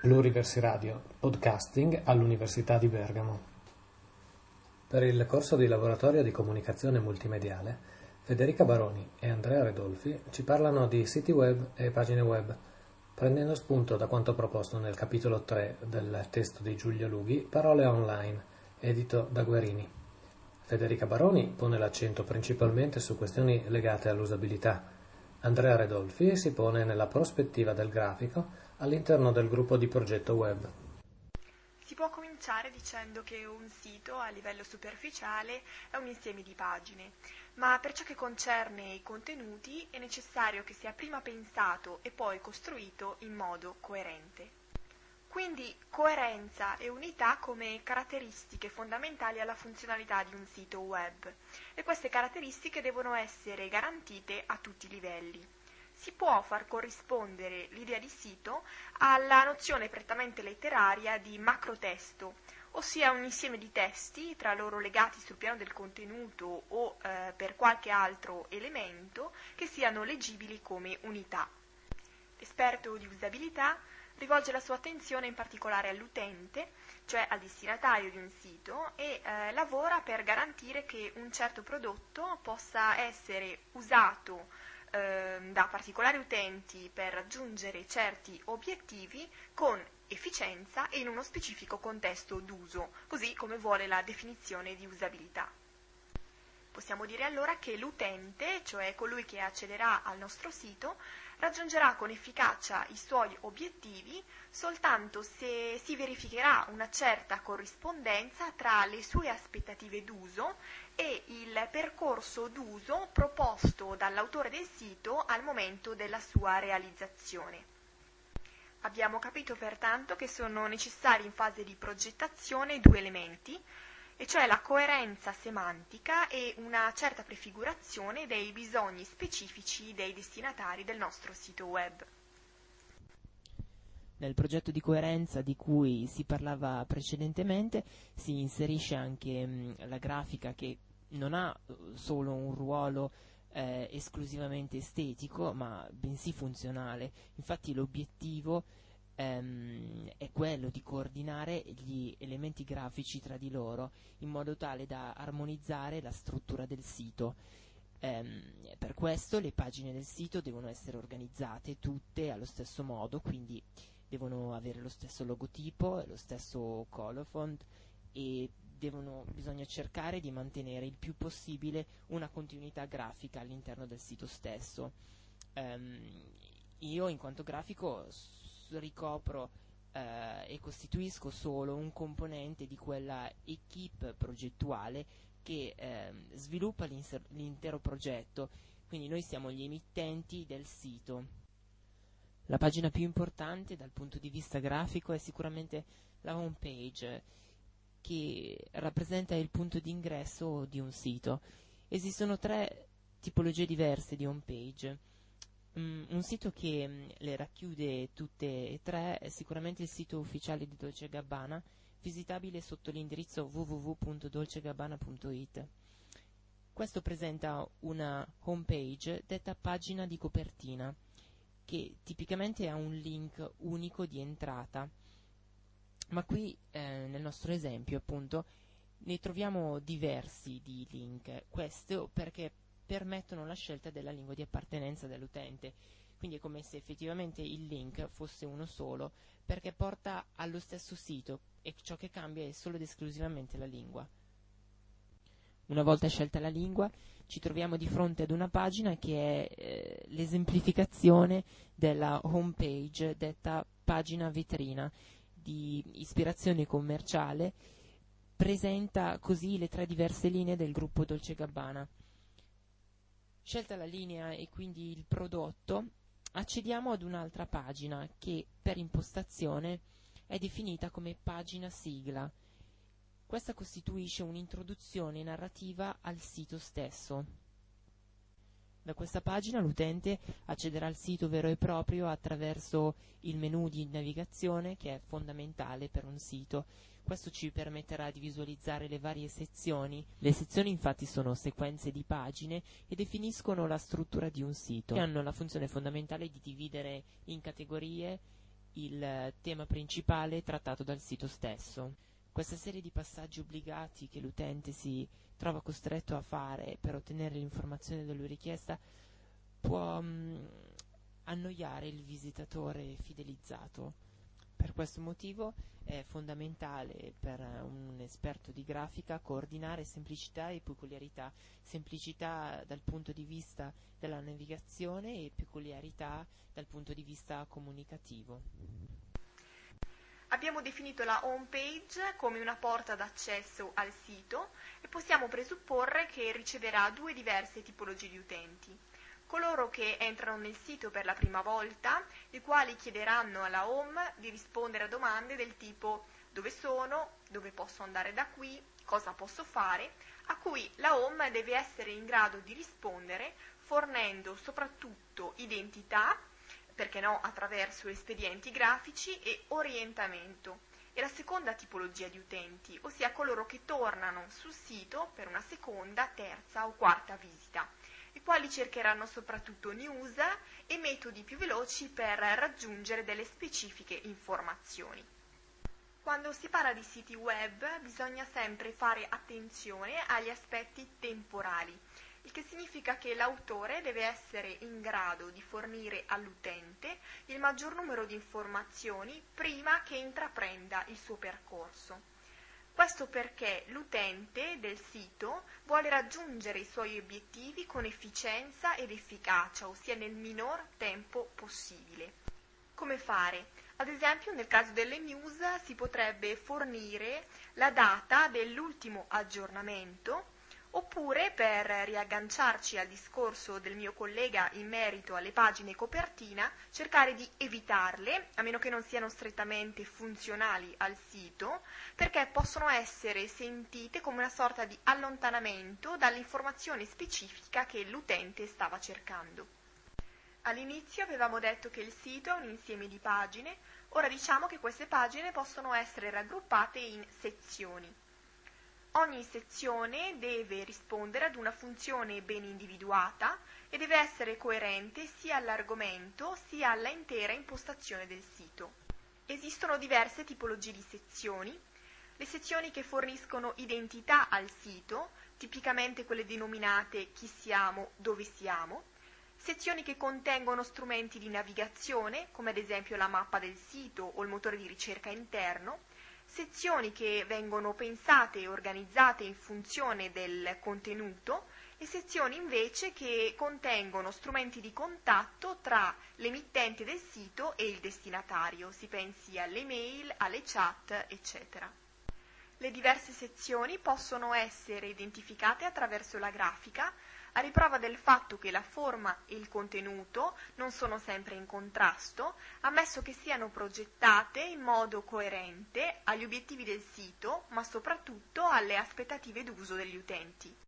Pluriversi Radio, podcasting all'Università di Bergamo. Per il corso di laboratorio di comunicazione multimediale, Federica Baroni e Andrea Redolfi ci parlano di siti web e pagine web, prendendo spunto da quanto proposto nel capitolo 3 del testo di Giulio Lughi, Parole online, edito da Guerini. Federica Baroni pone l'accento principalmente su questioni legate all'usabilità. Andrea Redolfi si pone nella prospettiva del grafico all'interno del gruppo di progetto web. Si può cominciare dicendo che un sito a livello superficiale è un insieme di pagine, ma per ciò che concerne i contenuti è necessario che sia prima pensato e poi costruito in modo coerente. Quindi coerenza e unità come caratteristiche fondamentali alla funzionalità di un sito web, e queste caratteristiche devono essere garantite a tutti i livelli. Si può far corrispondere l'idea di sito alla nozione prettamente letteraria di macrotesto, ossia un insieme di testi tra loro legati sul piano del contenuto o per qualche altro elemento che siano leggibili come unità. L'esperto di usabilità rivolge la sua attenzione in particolare all'utente, cioè al destinatario di un sito, e lavora per garantire che un certo prodotto possa essere usato da particolari utenti per raggiungere certi obiettivi con efficienza e in uno specifico contesto d'uso, così come vuole la definizione di usabilità. Possiamo dire allora che l'utente, cioè colui che accederà al nostro sito, raggiungerà con efficacia i suoi obiettivi soltanto se si verificherà una certa corrispondenza tra le sue aspettative d'uso e il percorso d'uso proposto dall'autore del sito al momento della sua realizzazione. Abbiamo capito pertanto che sono necessari in fase di progettazione due elementi, e cioè la coerenza semantica e una certa prefigurazione dei bisogni specifici dei destinatari del nostro sito web. Nel progetto di coerenza di cui si parlava precedentemente si inserisce anche la grafica, che non ha solo un ruolo esclusivamente estetico, ma bensì funzionale. Infatti l'obiettivo è quello di coordinare gli elementi grafici tra di loro in modo tale da armonizzare la struttura del sito. Per questo le pagine del sito devono essere organizzate tutte allo stesso modo, quindi devono avere lo stesso logotipo, lo stesso color font, e bisogna cercare di mantenere il più possibile una continuità grafica all'interno del sito stesso. Io in quanto grafico ricopro e costituisco solo un componente di quella equipe progettuale che sviluppa l'intero progetto, quindi noi siamo gli emittenti del sito. La pagina più importante dal punto di vista grafico è sicuramente la home page, che rappresenta il punto di ingresso di un sito. Esistono tre tipologie diverse di home page. Un sito che le racchiude tutte e tre è sicuramente il sito ufficiale di Dolce & Gabbana, visitabile sotto l'indirizzo www.dolcegabbana.it. Questo presenta una home page detta pagina di copertina, che tipicamente ha un link unico di entrata, ma qui nel nostro esempio appunto ne troviamo diversi di link. Questo perché permettono la scelta della lingua di appartenenza dell'utente, quindi è come se effettivamente il link fosse uno solo, perché porta allo stesso sito e ciò che cambia è solo ed esclusivamente la lingua. Una volta scelta la lingua ci troviamo di fronte ad una pagina che è l'esemplificazione della home page detta pagina vetrina, di ispirazione commerciale. Presenta così le tre diverse linee del gruppo Dolce & Gabbana. Scelta la linea e quindi il prodotto, accediamo ad un'altra pagina che per impostazione è definita come pagina sigla. Questa costituisce un'introduzione narrativa al sito stesso. Da questa pagina l'utente accederà al sito vero e proprio attraverso il menu di navigazione, che è fondamentale per un sito. Questo ci permetterà di visualizzare le varie sezioni. Le sezioni infatti sono sequenze di pagine e definiscono la struttura di un sito, che hanno la funzione fondamentale di dividere in categorie il tema principale trattato dal sito stesso. Questa serie di passaggi obbligati che l'utente si trova costretto a fare per ottenere l'informazione da lui richiesta può annoiare il visitatore fidelizzato. Per questo motivo è fondamentale per un esperto di grafica coordinare semplicità e peculiarità, semplicità dal punto di vista della navigazione e peculiarità dal punto di vista comunicativo. Abbiamo definito la home page come una porta d'accesso al sito e possiamo presupporre che riceverà due diverse tipologie di utenti. Coloro che entrano nel sito per la prima volta, i quali chiederanno alla home di rispondere a domande del tipo dove sono, dove posso andare da qui, cosa posso fare, a cui la home deve essere in grado di rispondere fornendo soprattutto identità, perché no, attraverso espedienti grafici e orientamento. E la seconda tipologia di utenti, ossia coloro che tornano sul sito per una seconda, terza o quarta visita, i quali cercheranno soprattutto news e metodi più veloci per raggiungere delle specifiche informazioni. Quando si parla di siti web bisogna sempre fare attenzione agli aspetti temporali, il che significa che l'autore deve essere in grado di fornire all'utente il maggior numero di informazioni prima che intraprenda il suo percorso. Questo perché l'utente del sito vuole raggiungere i suoi obiettivi con efficienza ed efficacia, ossia nel minor tempo possibile. Come fare? Ad esempio, nel caso delle news si potrebbe fornire la data dell'ultimo aggiornamento, oppure, per riagganciarci al discorso del mio collega in merito alle pagine copertina, cercare di evitarle, a meno che non siano strettamente funzionali al sito, perché possono essere sentite come una sorta di allontanamento dall'informazione specifica che l'utente stava cercando. All'inizio avevamo detto che il sito è un insieme di pagine, ora diciamo che queste pagine possono essere raggruppate in sezioni. Ogni sezione deve rispondere ad una funzione ben individuata e deve essere coerente sia all'argomento sia alla intera impostazione del sito. Esistono diverse tipologie di sezioni. Le sezioni che forniscono identità al sito, tipicamente quelle denominate chi siamo, dove siamo, sezioni che contengono strumenti di navigazione, come ad esempio la mappa del sito o il motore di ricerca interno, sezioni che vengono pensate e organizzate in funzione del contenuto e sezioni invece che contengono strumenti di contatto tra l'emittente del sito e il destinatario, si pensi alle mail, alle chat, eccetera. Le diverse sezioni possono essere identificate attraverso la grafica, a riprova del fatto che la forma e il contenuto non sono sempre in contrasto, ammesso che siano progettate in modo coerente agli obiettivi del sito, ma soprattutto alle aspettative d'uso degli utenti.